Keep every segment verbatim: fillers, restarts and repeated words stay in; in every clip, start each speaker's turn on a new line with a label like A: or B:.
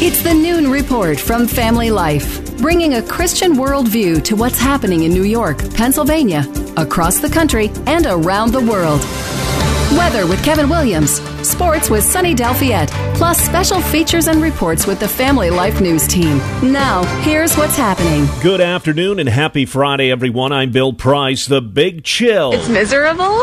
A: It's the Noon Report from Family Life, bringing a Christian worldview to what's happening in New York, Pennsylvania, across the country, and around the world. Weather with Kevin Williams, sports with Sunny Delfiette, plus special features and reports with the Family Life News team. Now, here's what's happening.
B: Good afternoon and happy Friday, everyone. I'm Bill Price. The big chill.
C: It's miserable.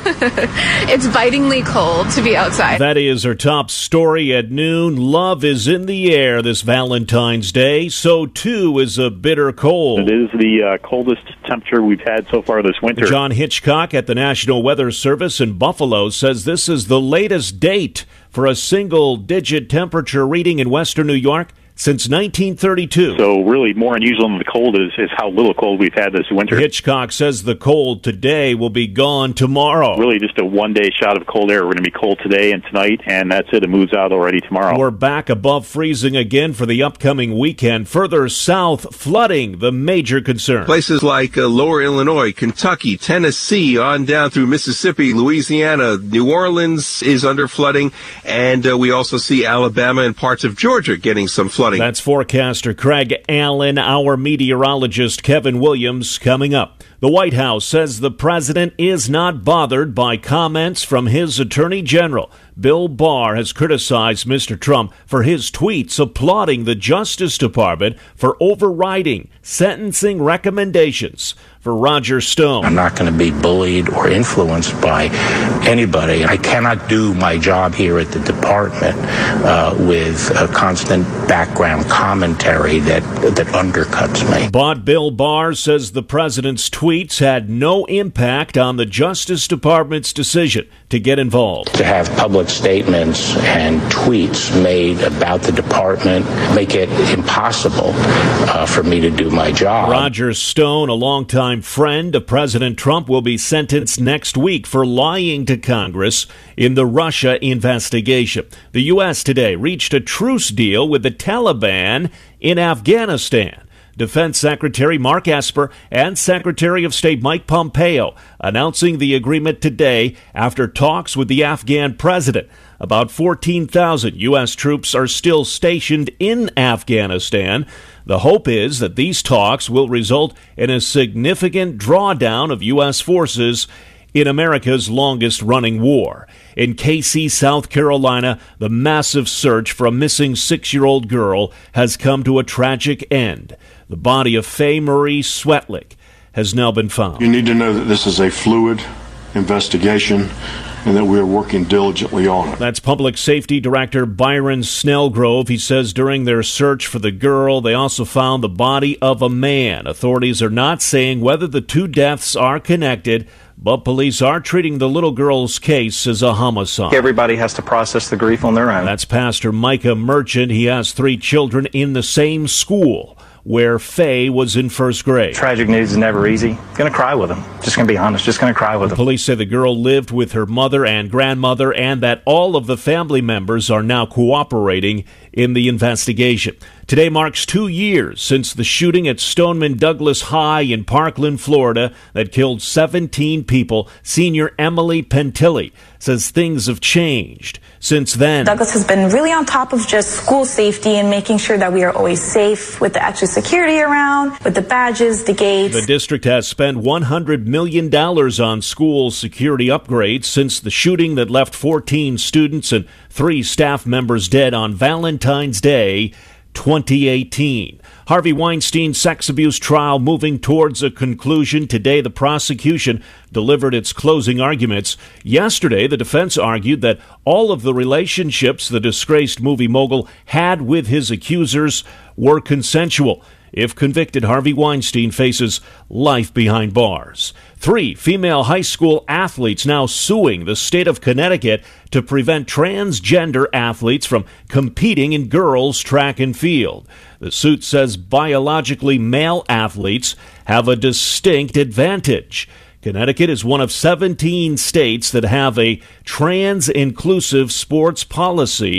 C: It's bitingly cold to be outside.
B: That is our top story at noon. Love is in the air this Valentine's Day. So, too, is a bitter cold.
D: It is the uh, coldest temperature we've had so far this winter.
B: John Hitchcock at the National Weather Service in Buffalo says this is the latest date for a single-digit temperature reading in western New York since nineteen thirty-two.
D: So really more unusual than the cold is, is how little cold we've had this winter.
B: Hitchcock says the cold today will be gone tomorrow.
D: Really just a one-day shot of cold air. We're going to be cold today and tonight, and that's it. It moves out already tomorrow.
B: We're back above freezing again for the upcoming weekend. Further south, flooding, the major concern.
E: Places like uh, lower Illinois, Kentucky, Tennessee, on down through Mississippi, Louisiana, New Orleans is under flooding, and uh, we also see Alabama and parts of Georgia getting some flooding.
B: That's forecaster Craig Allen. Our meteorologist Kevin Williams coming up. The White House says the president is not bothered by comments from his attorney general. Bill Barr has criticized Mister Trump for his tweets applauding the Justice Department for overriding sentencing recommendations. For Roger Stone,
F: I'm not going to be bullied or influenced by anybody. I cannot do my job here at the department uh, with a constant background commentary that, that undercuts me.
B: But Bill Barr says the president's tweets had no impact on the Justice Department's decision to get involved.
F: To have public statements and tweets made about the department make it impossible uh, for me to do my job.
B: Roger Stone, a longtime friend of President Trump, will be sentenced next week for lying to Congress in the Russia investigation. The U S today reached a truce deal with the Taliban in Afghanistan. Defense Secretary Mark Esper and Secretary of State Mike Pompeo announcing the agreement today after talks with the Afghan president. About fourteen thousand U S troops are still stationed in Afghanistan. The hope is that these talks will result in a significant drawdown of U S forces in America's longest-running war. In Casey, South Carolina, the massive search for a missing six-year-old girl has come to a tragic end. The body of Faye Marie Swetlick has now been found.
G: You need to know that this is a fluid investigation and that we're working diligently on it.
B: That's Public Safety Director Byron Snellgrove. He says during their search for the girl, they also found the body of a man. Authorities are not saying whether the two deaths are connected, but police are treating the little girl's case as a homicide.
H: Everybody has to process the grief on their own.
B: That's Pastor Micah Merchant. He has three children in the same school where Faye was in first grade.
H: Tragic news is never easy. Gonna cry with them. Just gonna be honest. Just gonna cry with them.
B: Police say the girl lived with her mother and grandmother and that all of the family members are now cooperating in the investigation. Today marks two years since the shooting at Stoneman Douglas High in Parkland, Florida, that killed seventeen people. Senior Emily Pentilli says things have changed since then.
I: Douglas has been really on top of just school safety and making sure that we are always safe with the extra security around, with the badges, the gates.
B: The district has spent one hundred million dollars on school security upgrades since the shooting that left fourteen students and three staff members dead on Valentine's Day twenty eighteen. Harvey Weinstein's sex abuse trial moving towards a conclusion. Today, the prosecution delivered its closing arguments. Yesterday, the defense argued that all of the relationships the disgraced movie mogul had with his accusers were consensual. If convicted, Harvey Weinstein faces life behind bars. Three female high school athletes now suing the state of Connecticut to prevent transgender athletes from competing in girls' track and field. The suit says biologically male athletes have a distinct advantage. Connecticut is one of seventeen states that have a trans-inclusive sports policy.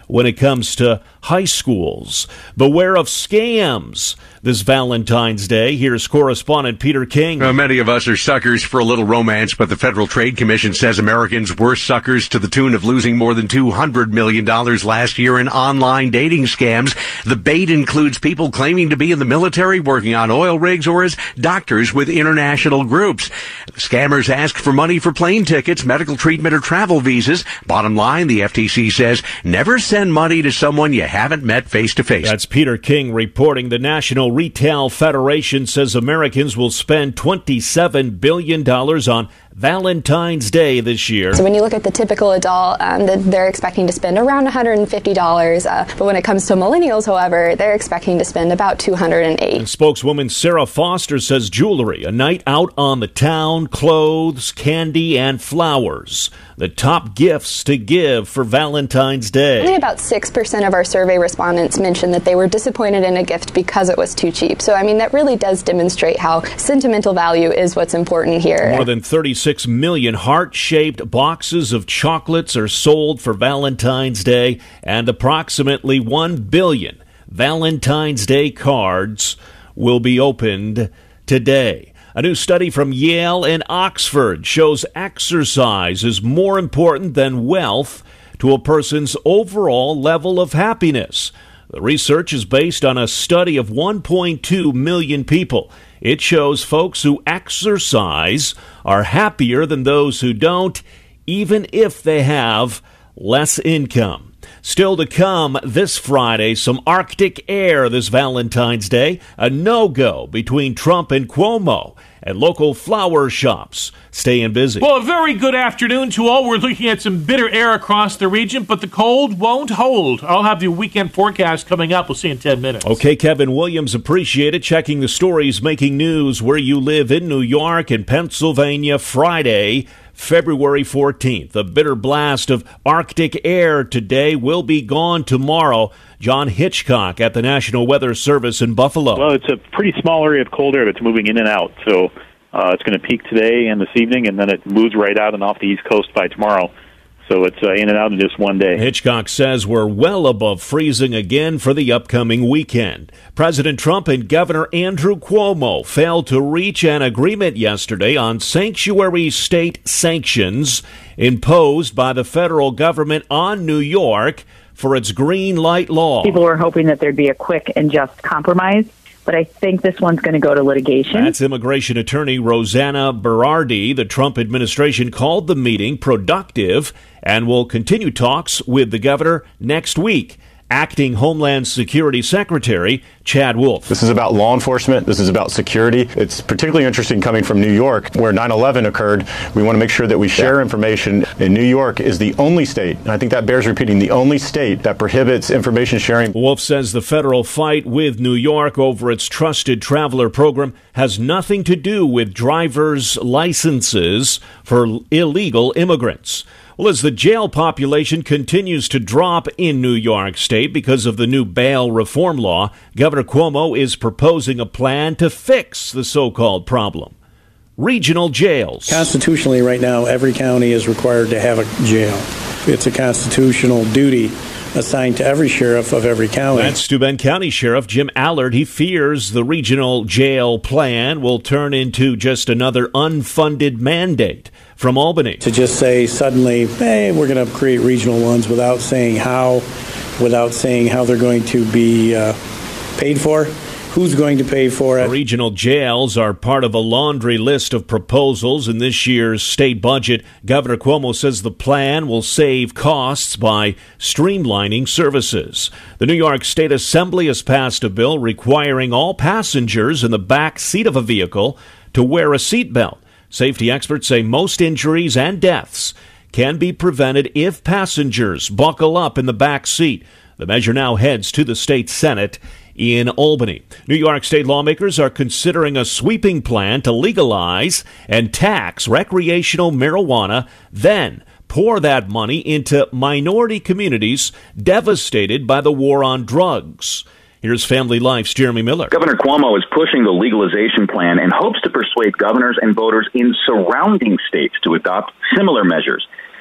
B: when it comes to high schools. Beware of scams this Valentine's Day. Here's correspondent Peter King.
J: Uh, many of us are suckers for a little romance, but the Federal Trade Commission says Americans were suckers to the tune of losing more than two hundred million dollars last year in online dating scams. The bait includes people claiming to be in the military, working on oil rigs, or as doctors with international groups. The scammers ask for money for plane tickets, medical treatment, or travel visas. Bottom line, the F T C says never send money to someone you haven't met face to face.
B: That's Peter King reporting. The National Retail Federation says Americans will spend twenty-seven billion dollars on Valentine's Day this year.
K: So when you look at the typical adult, um, they're expecting to spend around one hundred fifty dollars. Uh, but when it comes to millennials, however, they're expecting to spend about two hundred eight dollars.
B: And spokeswoman Sarah Foster says jewelry, a night out on the town, clothes, candy, and flowers, the top gifts to give for Valentine's Day.
K: Only about six percent of our survey respondents mentioned that they were disappointed in a gift because it was too cheap. So, I mean, that really does demonstrate how sentimental value is what's important here.
B: More than thirty-six million heart-shaped boxes of chocolates are sold for Valentine's Day, and approximately one billion Valentine's Day cards will be opened today. A new study from Yale and Oxford shows exercise is more important than wealth to a person's overall level of happiness. The research is based on a study of one point two million people. It shows folks who exercise are happier than those who don't, even if they have less income. Still to come this Friday, some Arctic air this Valentine's Day, a no-go between Trump and Cuomo, and local flower shops staying busy.
L: Well, a very good afternoon to all. We're looking at some bitter air across the region, but the cold won't hold. I'll have the weekend forecast coming up. We'll see in ten minutes.
B: Okay, Kevin Williams, appreciate it. Checking the stories making news where you live in New York and Pennsylvania Friday, February fourteenth. A bitter blast of Arctic air today will be gone tomorrow. John Hitchcock at the National Weather Service in Buffalo.
D: Well, it's a pretty small area of cold air that's moving in and out. So uh, it's going to peak today and this evening, and then it moves right out and off the East Coast by tomorrow. So it's uh, in and out in just one day.
B: Hitchcock says we're well above freezing again for the upcoming weekend. President Trump and Governor Andrew Cuomo failed to reach an agreement yesterday on sanctuary state sanctions imposed by the federal government on New York for its green light law.
M: People were hoping that there'd be a quick and just compromise, but I think this one's going to go to litigation.
B: That's immigration attorney Rosanna Berardi. The Trump administration called the meeting productive and will continue talks with the governor next week. Acting Homeland Security Secretary Chad Wolf.
N: This is about law enforcement. This is about security. It's particularly interesting coming from New York, where nine eleven occurred. We want to make sure that we share information. And New York is the only state, and I think that bears repeating, the only state that prohibits information sharing.
B: Wolf says the federal fight with New York over its Trusted Traveler program has nothing to do with driver's licenses for illegal immigrants. Well, as the jail population continues to drop in New York State because of the new bail reform law, Governor Cuomo is proposing a plan to fix the so-called problem. Regional jails.
O: Constitutionally, right now, every county is required to have a jail. It's a constitutional duty assigned to every sheriff of every county.
B: That's Steuben County Sheriff Jim Allard. He fears the regional jail plan will turn into just another unfunded mandate from Albany.
O: To just say suddenly, hey, we're going to create regional ones without saying how, without saying how they're going to be uh, paid for. Who's going to pay for it?
B: Regional jails are part of a laundry list of proposals in this year's state budget. Governor Cuomo says the plan will save costs by streamlining services. The New York State Assembly has passed a bill requiring all passengers in the back seat of a vehicle to wear a seatbelt. Safety experts say most injuries and deaths can be prevented if passengers buckle up in the back seat. The measure now heads to the state Senate in Albany. New York State lawmakers are considering a sweeping plan to legalize and tax recreational marijuana, then pour that money into minority communities devastated by the war on drugs. Here's Family Life's Jeremy Miller.
P: Governor Cuomo is pushing the legalization plan and hopes to persuade governors and voters in surrounding states to adopt similar measures.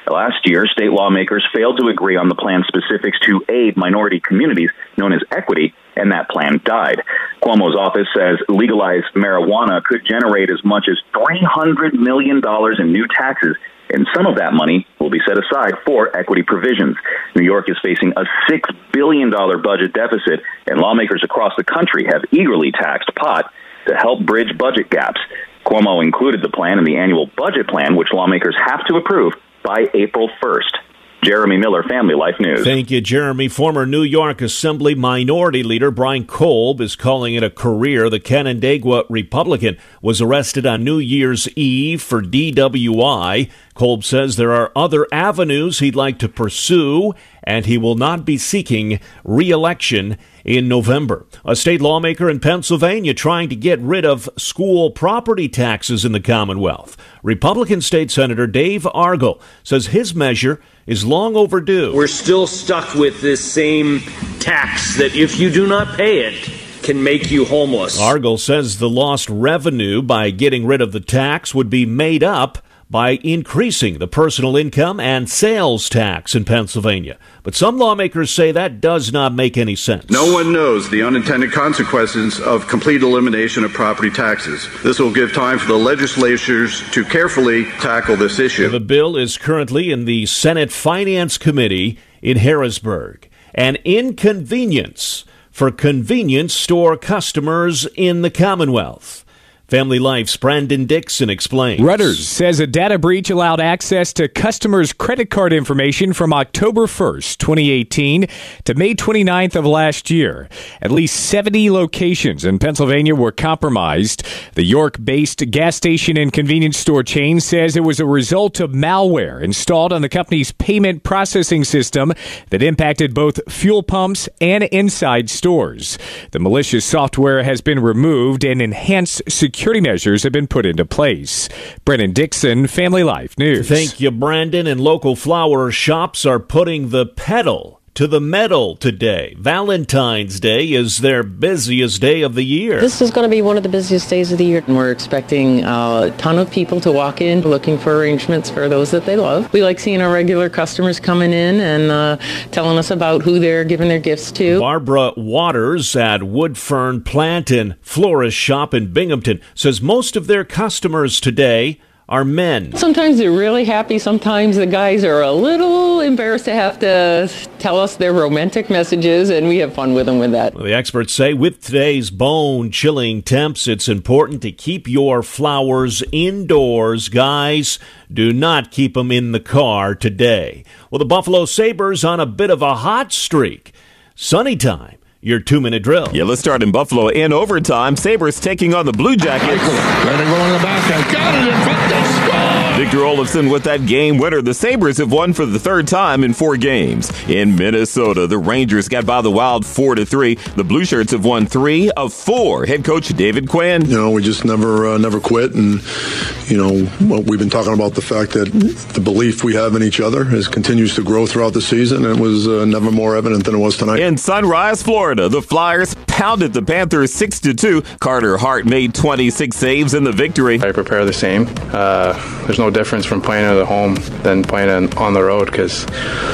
P: Last year, state lawmakers failed to agree on the plan's specifics to aid minority communities, known as equity, and that plan died. Cuomo's office says legalized marijuana could generate as much as three hundred million dollars in new taxes, and some of that money will be set aside for equity provisions. New York is facing a six billion dollars budget deficit, and lawmakers across the country have eagerly taxed pot to help bridge budget gaps. Cuomo included the plan in the annual budget plan, which lawmakers have to approve by April first. Jeremy Miller, Family Life News.
B: Thank you, Jeremy. Former New York Assembly Minority Leader Brian Kolb is calling it a career. The Canandaigua Republican was arrested on New Year's Eve for D W I. Kolb says there are other avenues he'd like to pursue, and he will not be seeking re-election in November. A state lawmaker in Pennsylvania trying to get rid of school property taxes in the Commonwealth. Republican State Senator Dave Argall says his measure is long overdue.
Q: We're still stuck with this same tax that if you do not pay it, can make you homeless.
B: Argall says the lost revenue by getting rid of the tax would be made up by increasing the personal income and sales tax in Pennsylvania. But some lawmakers say that does not make any sense.
R: No one knows the unintended consequences of complete elimination of property taxes. This will give time for the legislatures to carefully tackle this issue.
B: The bill is currently in the Senate Finance Committee in Harrisburg. An inconvenience for convenience store customers in the Commonwealth. Family Life's Brandon Dixon explains.
S: Reuters says a data breach allowed access to customers' credit card information from October first, twenty eighteen to May twenty-ninth of last year. At least seventy locations in Pennsylvania were compromised. The York-based gas station and convenience store chain says it was a result of malware installed on the company's payment processing system that impacted both fuel pumps and inside stores. The malicious software has been removed and enhanced security Security measures have been put into place. Brennan Dixon, Family Life News.
B: Thank you, Brandon. And local flower shops are putting the pedal to the metal today. Valentine's Day is their busiest day of the year.
T: This is going to be one of the busiest days of the year. And we're expecting a ton of people to walk in looking for arrangements for those that they love. We like seeing our regular customers coming in and uh, telling us about who they're giving their gifts to.
B: Barbara Waters at Woodfern Plant and Florist Shop in Binghamton says most of their customers today are men.
T: Sometimes they're really happy. Sometimes the guys are a little embarrassed to have to tell us their romantic messages, and we have fun with them with that.
B: Well, the experts say with today's bone-chilling temps, it's important to keep your flowers indoors. Guys, do not keep them in the car today. Well, the Buffalo Sabres on a bit of a hot streak. Sunny time. Your two-minute drill.
U: Yeah, let's start in Buffalo. In overtime, Sabres taking on the Blue Jackets.
V: Let it go in the back. Got it in front. They score!
U: Victor Olofsson with that game winner. The Sabres have won for the third time in four games. In Minnesota, the Rangers got by the Wild four to three. The Blue Shirts have won three of four. Head coach David Quinn.
G: You know, we just never uh, never quit. And, you know, well, we've been talking about the fact that the belief we have in each other is, continues to grow throughout the season. And it was uh, never more evident than it was tonight.
U: In Sunrise, Florida, the Flyers pounded the Panthers six to two. Carter Hart made twenty-six saves in the victory.
H: I prepare the same. Uh, there's no difference from playing at home than playing on the road because,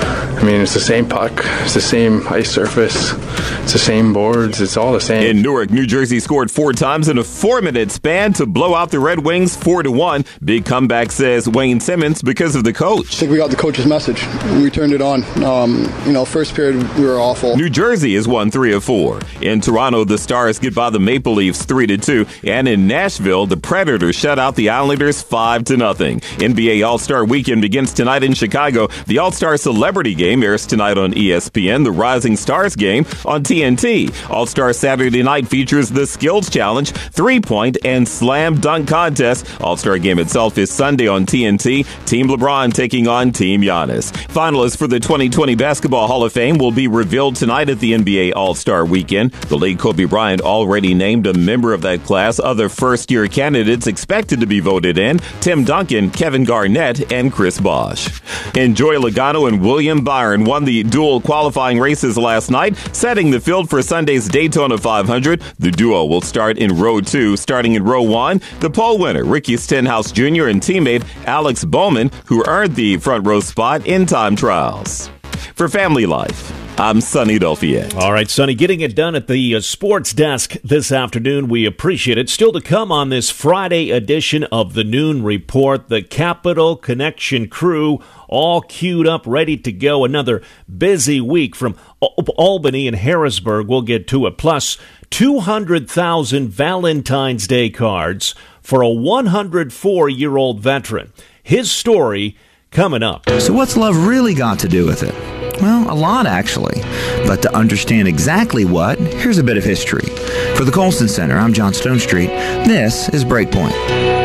H: I mean, it's the same puck, it's the same ice surface, it's the same boards, it's all the same.
U: In Newark, New Jersey scored four times in a four-minute span to blow out the Red Wings four to one. Big comeback, says Wayne Simmons, because of the coach.
W: I think we got the coach's message. We turned it on. Um, you know, first period we were awful.
U: New Jersey has won three of four. In Toronto, the Stars get by the Maple Leafs three to two, and in Nashville, the Predators shut out the Islanders five to nothing. N B A All-Star Weekend begins tonight in Chicago. The All-Star Celebrity Game airs tonight on E S P N. The Rising Stars Game on T N T. All-Star Saturday Night features the Skills Challenge, three-point, and slam dunk contest. All-Star Game itself is Sunday on T N T. Team LeBron taking on Team Giannis. Finalists for the twenty twenty Basketball Hall of Fame will be revealed tonight at the N B A All-Star Weekend. The late Kobe Bryant already named a member of that class. Other first-year candidates expected to be voted in: Tim Duncan, Kevin Garnett, and Chris Bosh. And Joey Logano and William Byron won the dual qualifying races last night, setting the field for Sunday's Daytona five hundred. The duo will start in row two. Starting in row one, the pole winner, Ricky Stenhouse Junior and teammate Alex Bowman, who earned the front row spot in time trials. For Family Life, I'm Sonny Dolfiet.
B: All right, Sonny, getting it done at the uh, sports desk this afternoon. We appreciate it. Still to come on this Friday edition of the Noon Report, the Capital Connection crew all queued up, ready to go. Another busy week from Al- Albany and Harrisburg. We'll get to it. Plus, two hundred thousand Valentine's Day cards for a one hundred four-year-old veteran. His story coming up.
A: So what's love really got to do with it? Well, a lot, actually. But to understand exactly what, here's a bit of history. For the Colston Center, I'm John Stonestreet. This is Breakpoint.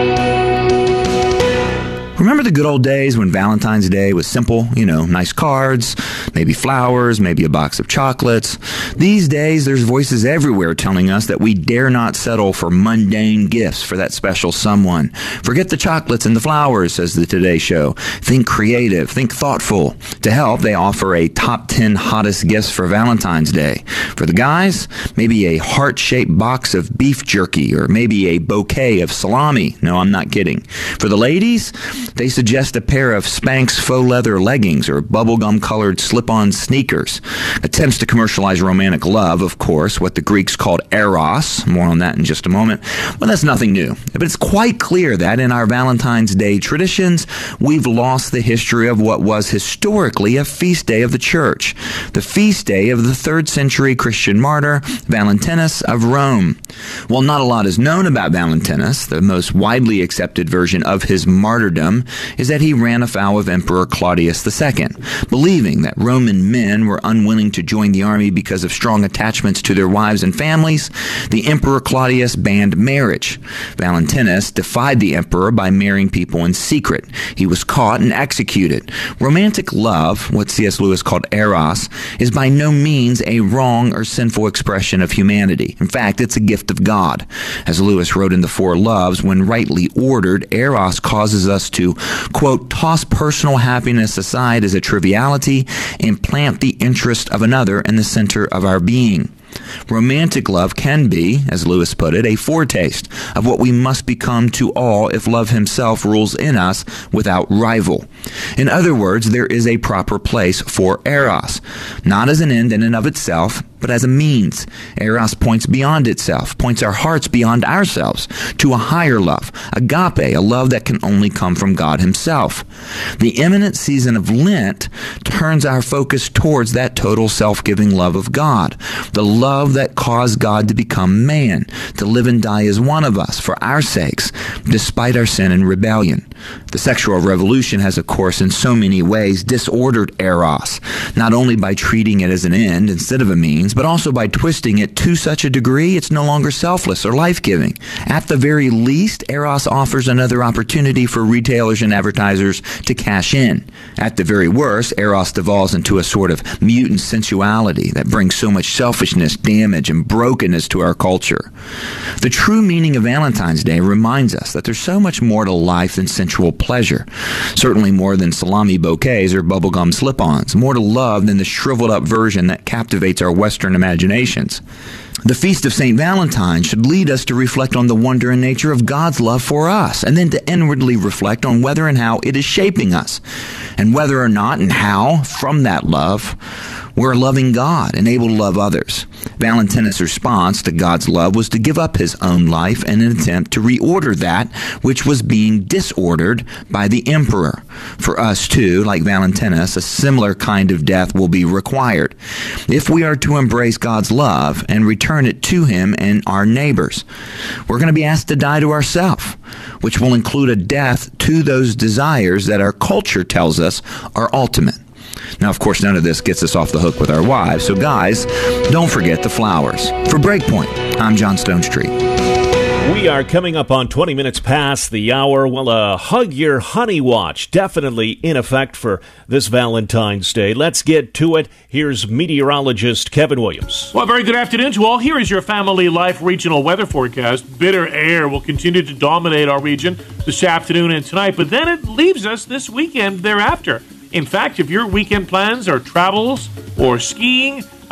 A: Remember the good old days when Valentine's Day was simple? You know, nice cards, maybe flowers, maybe a box of chocolates. These days, there's voices everywhere telling us that we dare not settle for mundane gifts for that special someone. Forget the chocolates and the flowers, says the Today Show. Think creative, think thoughtful. To help, they offer a top ten hottest gifts for Valentine's Day. For the guys, maybe a heart-shaped box of beef jerky or maybe a bouquet of salami. No, I'm not kidding. For the ladies, they suggest a pair of Spanx faux leather leggings or bubblegum-colored slip-on sneakers. Attempts to commercialize romantic love, of course, what the Greeks called eros. More on that in just a moment. Well, that's nothing new. But it's quite clear that in our Valentine's Day traditions, we've lost the history of what was historically a feast day of the church. The feast day of the third century Christian martyr, Valentinus of Rome. While not a lot is known about Valentinus, the most widely accepted version of his martyrdom is that he ran afoul of Emperor Claudius the Second, believing that Roman men were unwilling to join the army because of strong attachments to their wives and families. The Emperor Claudius banned marriage. Valentinus defied the emperor by marrying people in secret. He was caught and executed. Romantic love, what C S Lewis called eros, is by no means a wrong or sinful expression of humanity. In fact, it's a gift of God. As Lewis wrote in The Four Loves, when rightly ordered, eros causes us to, quote, toss personal happiness aside as a triviality and plant the interest of another in the center of our being. Romantic love can be, as Lewis put it, a foretaste of what we must become to all if love himself rules in us without rival. In other words, there is a proper place for eros, not as an end in and of itself, but as a means. Eros points beyond itself, points our hearts beyond ourselves to a higher love, agape, a love that can only come from God himself. The imminent season of Lent turns our focus towards that total self-giving love of God, the love that caused God to become man, to live and die as one of us for our sakes, despite our sin and rebellion. The sexual revolution has, of course, in so many ways disordered eros, not only by treating it as an end instead of a means, but also by twisting it to such a degree it's no longer selfless or life-giving. At the very least, eros offers another opportunity for retailers and advertisers to cash in. At the very worst, eros devolves into a sort of mutant sensuality that brings so much selfishness, damage, and brokenness to our culture. The true meaning of Valentine's Day reminds us that there's so much more to life than sensual pleasure. Certainly more than salami bouquets or bubblegum slip-ons. More to love than the shriveled-up version that captivates our Western imaginations. The Feast of Saint Valentine should lead us to reflect on the wonder and nature of God's love for us, and then to inwardly reflect on whether and how it is shaping us, and whether or not and how, from that love, we're a loving God and able to love others. Valentinus' response to God's love was to give up his own life in an attempt to reorder that which was being disordered by the emperor. For us, too, like Valentinus, a similar kind of death will be required if we are to embrace God's love and return it to him and our neighbors. We're going to be asked to die to ourselves, which will include a death to those desires that our culture tells us are ultimate. Now, of course, none of this gets us off the hook with our wives, so guys, don't forget the flowers. For Breakpoint, I'm John Stonestreet.
B: We are coming up on twenty minutes past the hour. Well, a Hug Your Honey Watch definitely in effect for this Valentine's Day. Let's get to it. Here's meteorologist Kevin Williams.
L: Well, very good afternoon to all. Here is your Family Life regional weather forecast. Bitter air will continue to dominate our region this afternoon and tonight, but then it leaves us this weekend thereafter. In fact, if your weekend plans are travels or skiing,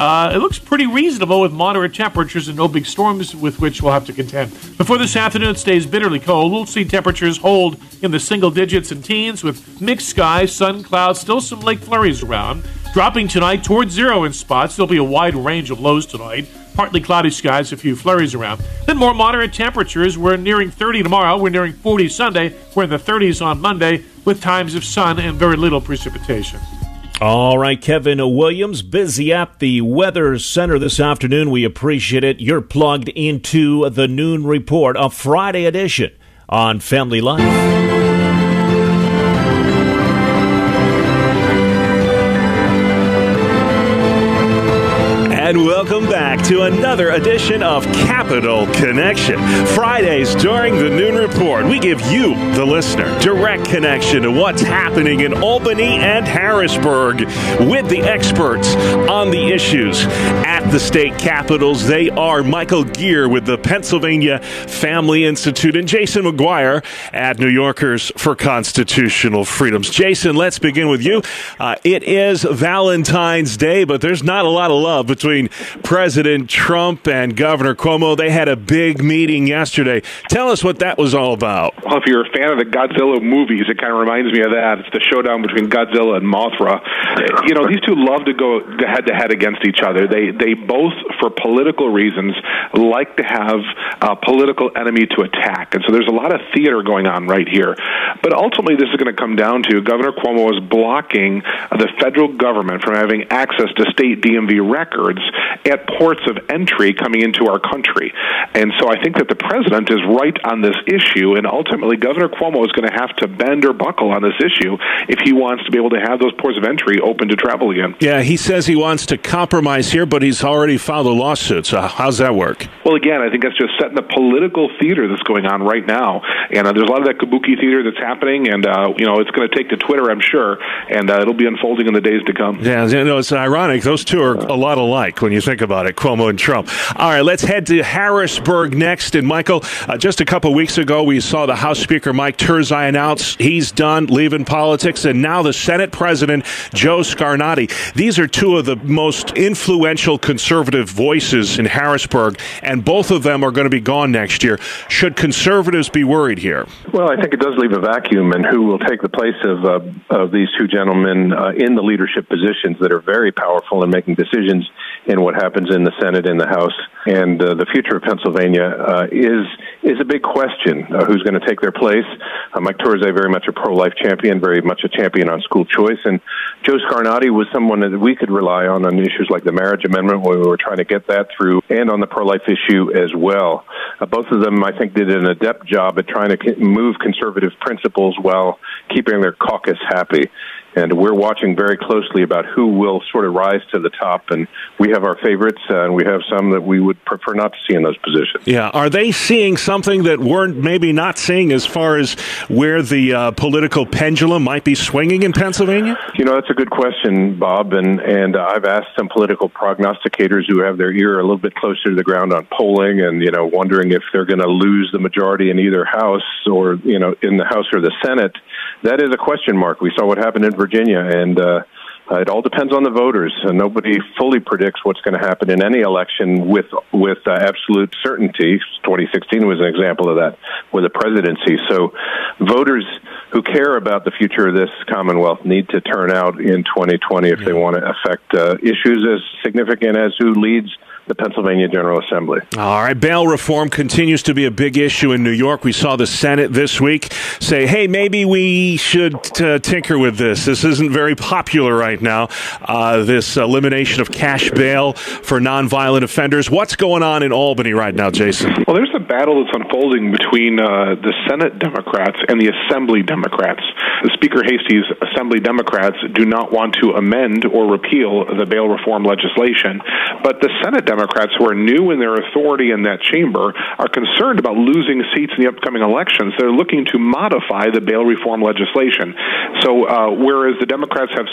L: Uh, it looks pretty reasonable with moderate temperatures and no big storms with which we'll have to contend. Before this afternoon, it stays bitterly cold. We'll see temperatures hold in the single digits and teens with mixed skies, sun, clouds, still some lake flurries around. Dropping tonight towards zero in spots. There'll be a wide range of lows tonight. Partly cloudy skies, a few flurries around. Then more moderate temperatures. We're nearing thirty tomorrow. We're nearing forty Sunday. We're in the thirties on Monday with times of sun and very little precipitation.
B: All right, Kevin Williams, busy at the Weather Center this afternoon. We appreciate it. You're plugged into the Noon Report, a Friday edition on Family Life. And welcome back to another edition of Capital Connection. Fridays during the Noon Report, we give you, the listener, direct connection to what's happening in Albany and Harrisburg with the experts on the issues at the state capitals. They are Michael Geer with the Pennsylvania Family Institute and Jason McGuire at New Yorkers for Constitutional Freedoms. Jason, let's begin with you. Uh, it is Valentine's Day, but there's not a lot of love between President Trump and Governor Cuomo. They had a big meeting yesterday. Tell us what that was all about.
C: Well, if you're a fan of the Godzilla movies, it kind of reminds me of that. It's the showdown between Godzilla and Mothra. You know, these two love to go head-to-head against each other. They they both, for political reasons, like to have a political enemy to attack. And so there's a lot of theater going on right here. But ultimately, this is going to come down to Governor Cuomo is blocking the federal government from having access to state D M V records at ports of entry coming into our country. And so I think that the president is right on this issue, and ultimately Governor Cuomo is going to have to bend or buckle on this issue if he wants to be able to have those ports of entry open to travel again.
B: Yeah, he says he wants to compromise here, but he's already filed a lawsuit. So how's that work?
C: Well, again, I think that's just setting the political theater that's going on right now. And uh, there's a lot of that kabuki theater that's happening, and uh, you know, it's going to take to Twitter, I'm sure, and uh, it'll be unfolding in the days to come.
B: Yeah, you know, it's ironic. Those two are a lot alike when you think about it, Cuomo and Trump. All right, let's head to Harrisburg next. And Michael, uh, just a couple weeks ago, we saw the House Speaker Mike Turzai announce he's done leaving politics, and now the Senate President Joe Scarnati. These are two of the most influential conservative voices in Harrisburg, and both of them are going to be gone next year. Should conservatives be worried here?
E: Well, I think it does leave a vacuum, and who will take the place of uh, of these two gentlemen uh, in the leadership positions that are very powerful in making decisions in what happens in the Senate and the House. And uh, the future of Pennsylvania uh, is is a big question. Uh, who's going to take their place? Uh, Mike Turzai, very much a pro-life champion, very much a champion on school choice. And Joe Scarnati was someone that we could rely on on issues like the marriage amendment, where we were trying to get that through, and on the pro-life issue as well. Uh, both of them, I think, did an adept job at trying to move conservative principles while keeping their caucus happy. And we're watching very closely about who will sort of rise to the top. And we have our favorites, uh, and we have some that we would prefer not to see in those positions.
B: Yeah. Are they seeing something that we're maybe not seeing as far as where the uh, political pendulum might be swinging in Pennsylvania?
E: You know, that's a good question, Bob. And, and uh, I've asked some political prognosticators who have their ear a little bit closer to the ground on polling and, you know, wondering if they're going to lose the majority in either House or, you know, in the House or the Senate. That is a question mark. We saw what happened in Virginia, and uh, uh, it all depends on the voters. Uh, nobody fully predicts what's going to happen in any election with with uh, absolute certainty. twenty sixteen was an example of that with the presidency. So voters who care about the future of this Commonwealth need to turn out in twenty twenty if they want to affect uh, issues as significant as who leads the Pennsylvania General Assembly.
B: All right. Bail reform continues to be a big issue in New York. We saw the Senate this week say, hey, maybe we should uh, tinker with this. This isn't very popular right now, uh, this elimination of cash bail for nonviolent offenders. What's going on in Albany right now, Jason?
C: Well, there's a battle that's unfolding between uh, the Senate Democrats and the Assembly Democrats. The Speaker Hasty's Assembly Democrats do not want to amend or repeal the bail reform legislation, but the Senate Democrats, who are new in their authority in that chamber, are concerned about losing seats in the upcoming elections. They're looking to modify the bail reform legislation. So uh, whereas the Democrats have suburban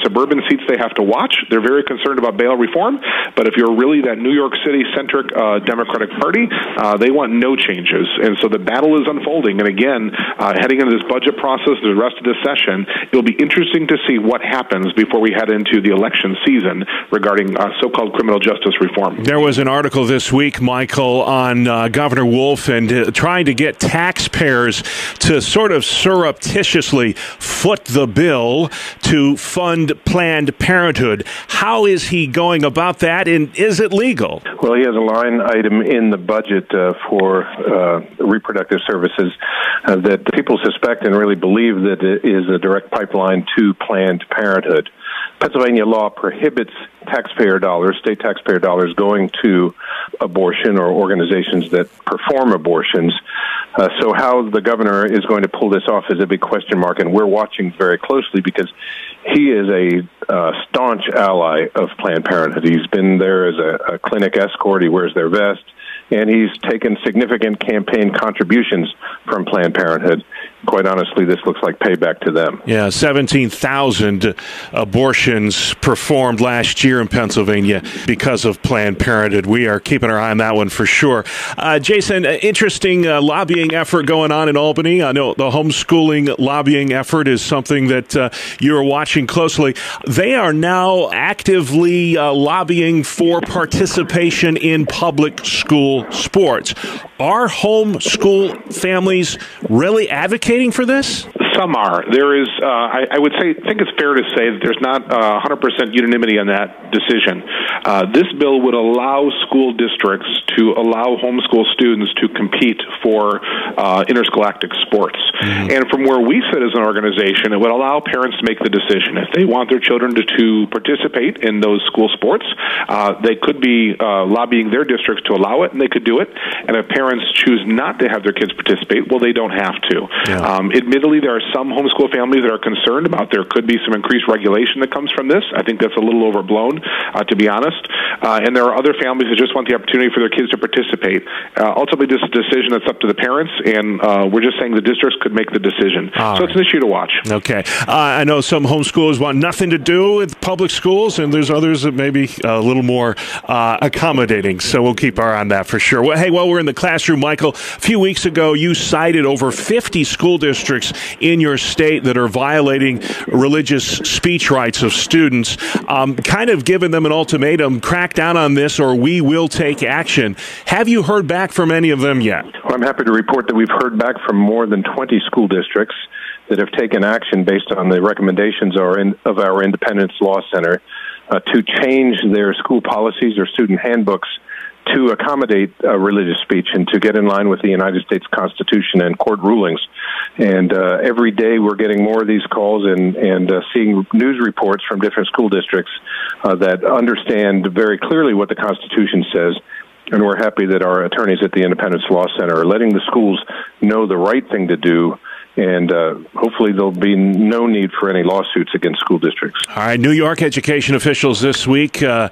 C: seats they have to watch. They're very concerned about bail reform, but if you're really that New York City-centric uh, Democratic Party, uh, they want no changes. And so the battle is unfolding. And again, uh, heading into this budget process, the rest of this session, it'll be interesting to see what happens before we head into the election season regarding uh, so-called criminal justice reform.
B: There was an article this week, Michael, on uh, Governor Wolf and uh, trying to get taxpayers to sort of surreptitiously foot the bill to fund Planned Parenthood. How is he going about that, and is it legal?
E: Well, he has a line item in the budget uh, for uh, reproductive services uh, that people suspect and really believe that it is a direct pipeline to Planned Parenthood. Pennsylvania law prohibits taxpayer dollars, state taxpayer dollars, going to abortion or organizations that perform abortions. Uh, so how the governor is going to pull this off is a big question mark, and we're watching very closely because he is a uh, staunch ally of Planned Parenthood. He's been there as a, a clinic escort. He wears their vest, and he's taken significant campaign contributions from Planned Parenthood. Quite honestly, this looks like payback to them.
B: Yeah, seventeen thousand abortions performed last year in Pennsylvania because of Planned Parenthood. We are keeping our eye on that one for sure. Uh, Jason, interesting uh, lobbying effort going on in Albany. I know the homeschooling lobbying effort is something that uh, you're watching closely. They are now actively uh, lobbying for participation in public school sports. Are homeschool families really advocating for this?
C: Some are. There is, uh, I, I would say, think it's fair to say that there's not uh, one hundred percent unanimity on that decision. Uh, this bill would allow school districts to allow homeschool students to compete for uh, interscholastic sports. Mm-hmm. And from where we sit as an organization, it would allow parents to make the decision. If they want their children to, to participate in those school sports, uh, they could be uh, lobbying their districts to allow it, and they could do it. And if parents choose not to have their kids participate, well, they don't have to. Yeah. Um, admittedly, there are some homeschool families that are concerned about there could be some increased regulation that comes from this. I think that's a little overblown, uh, to be honest. Uh, and there are other families that just want the opportunity for their kids to participate. Uh, ultimately, this is a decision that's up to the parents, and uh, we're just saying the districts could make the decision. All so right. It's an issue to watch.
B: Okay. Uh, I know some homeschoolers want nothing to do with public schools, and there's others that may be a little more uh, accommodating. So we'll keep our eye on that for sure. Well, hey, while we're in the classroom, Michael, a few weeks ago, you cited over fifty school districts in your state that are violating religious speech rights of students, um, kind of giving them an ultimatum, crack down on this or we will take action. Have you heard back from any of them yet?
E: Well, I'm happy to report that we've heard back from more than twenty school districts that have taken action based on the recommendations of our Independence Law Center uh, to change their school policies or student handbooks to accommodate uh, religious speech and to get in line with the United States Constitution and court rulings. And uh, every day we're getting more of these calls and, and uh, seeing news reports from different school districts uh, that understand very clearly what the Constitution says. And we're happy that our attorneys at the Independence Law Center are letting the schools know the right thing to do. And uh, hopefully there'll be no need for any lawsuits against school districts.
B: All right, New York education officials this week, uh,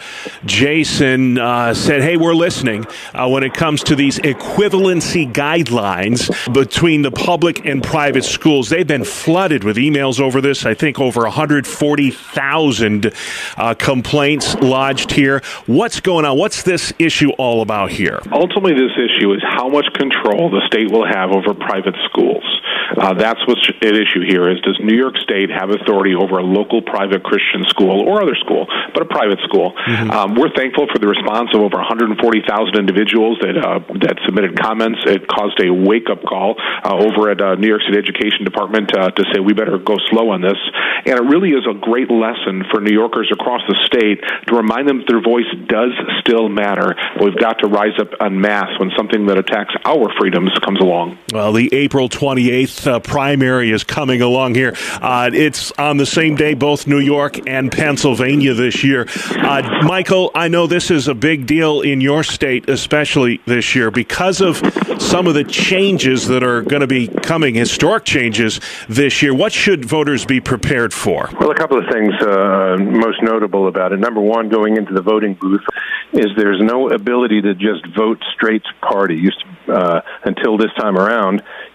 B: Jason, uh, said, hey, we're listening uh, when it comes to these equivalency guidelines between the public and private schools. They've been flooded with emails over this. I think over one hundred forty thousand uh, complaints lodged here. What's going on? What's this issue all about here?
C: Ultimately, this issue is how much control the state will have over private schools. Uh, that's what's at issue here is, does New York State have authority over a local private Christian school or other school, but a private school? Mm-hmm. Um, we're thankful for the response of over one hundred forty thousand individuals that uh, that submitted comments. It caused a wake-up call uh, over at uh, New York State Education Department uh, to say we better go slow on this. And it really is a great lesson for New Yorkers across the state to remind them that their voice does still matter. We've got to rise up en masse when something that attacks our freedoms comes along.
B: Well, the April twenty-eighth uh, primary is coming along here. Uh, it's on the same day, both New York and Pennsylvania this year. Uh, Michael, I know this is a big deal in your state, especially this year, because of some of the changes that are going to be coming, historic changes this year. What should voters be prepared for?
E: Well, a couple of things uh, most notable about it. Number one, going into the voting booth, is there's no ability to just vote straight party. Used to, uh, until this time around,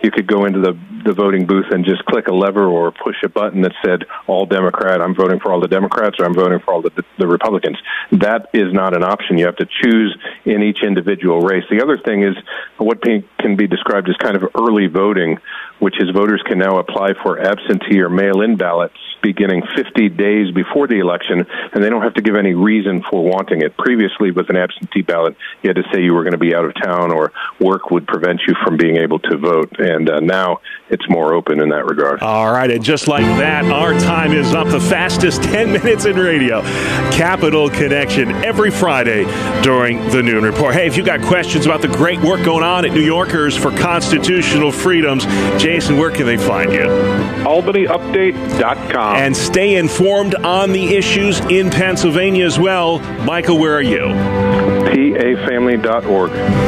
E: you could go into the, the voting booth and just click a lever or push a button that said all Democrat, I'm voting for all the Democrats, or I'm voting for all the, the Republicans. That is not an option. You have to choose in each individual race. The other thing is what can be described as kind of early voting, which is voters can now apply for absentee or mail-in ballots beginning fifty days before the election, and they don't have to give any reason for wanting it. Previously, with an absentee ballot, you had to say you were going to be out of town or work would prevent you from being able to vote, and uh, now it's more open in that regard.
B: All right, and just like that, our time is up. The fastest ten minutes in radio. Capital Connection every Friday during the Noon Report. Hey, if you got questions about the great work going on at New Yorkers for Constitutional Freedoms, Jason, where can they find you?
C: Albany Update dot com.
B: And stay informed on the issues in Pennsylvania as well. Michael, where are you?
E: P A family dot org.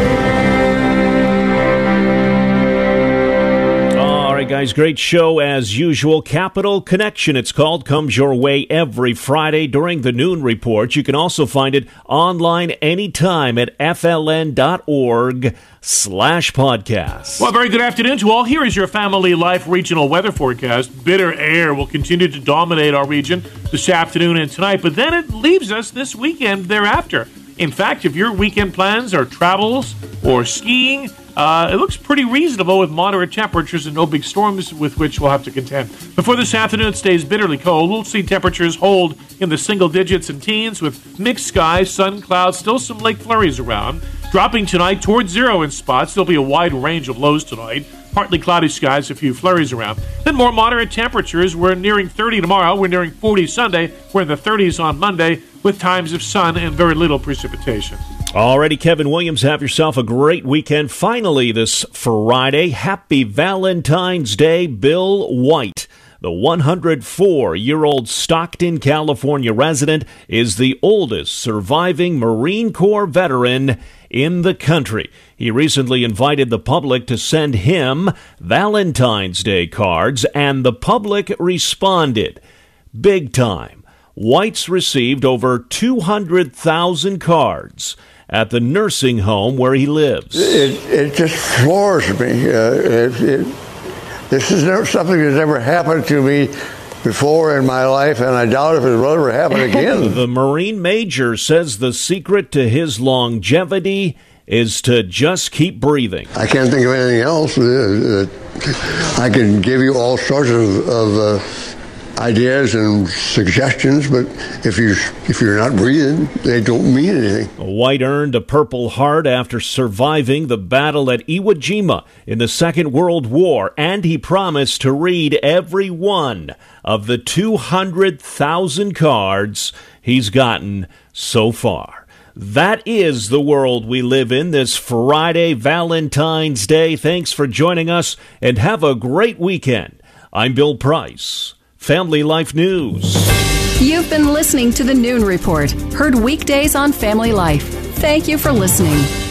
B: All right, guys, great show as usual. Capital Connection, it's called, comes your way every Friday during the Noon Report. You can also find it online anytime at F L N dot org slash podcast.
L: Well, very good afternoon to all. Here is your Family Life regional weather forecast. Bitter air will continue to dominate our region this afternoon and tonight, but then it leaves us this weekend thereafter. In fact, if your weekend plans are travels or skiing, uh, it looks pretty reasonable with moderate temperatures and no big storms with which we'll have to contend. Before this afternoon, it stays bitterly cold. We'll see temperatures hold in the single digits and teens with mixed skies, sun, clouds, still some lake flurries around. Dropping tonight towards zero in spots. There'll be a wide range of lows tonight. Partly cloudy skies, a few flurries around. Then more moderate temperatures. We're nearing thirty tomorrow. We're nearing forty Sunday. We're in the thirties on Monday with times of sun and very little precipitation.
B: Alrighty, Kevin Williams, have yourself a great weekend. Finally, this Friday, happy Valentine's Day, Bill White. The one hundred four-year-old Stockton, California resident is the oldest surviving Marine Corps veteran in the country. He recently invited the public to send him Valentine's Day cards, and the public responded big time. White's received over two hundred thousand cards at the nursing home where he lives.
F: It, it just floors me. Uh, it, it, this is never, something that's ever happened to me before in my life, and I doubt if it will ever happen again.
B: The Marine Major says the secret to his longevity is to just keep breathing.
F: I can't think of anything else. Uh, uh, I can give you all sorts of, of uh, ideas and suggestions, but if you if you're not breathing, they don't mean anything.
B: White earned a Purple Heart after surviving the battle at Iwo Jima in the Second World War, and he promised to read every one of the two hundred thousand cards he's gotten so far. That is the world we live in this Friday, Valentine's Day. Thanks for joining us, and have a great weekend. I'm Bill Price. Family Life News.
I: You've been listening to the Noon Report, heard weekdays on Family Life. Thank you for listening.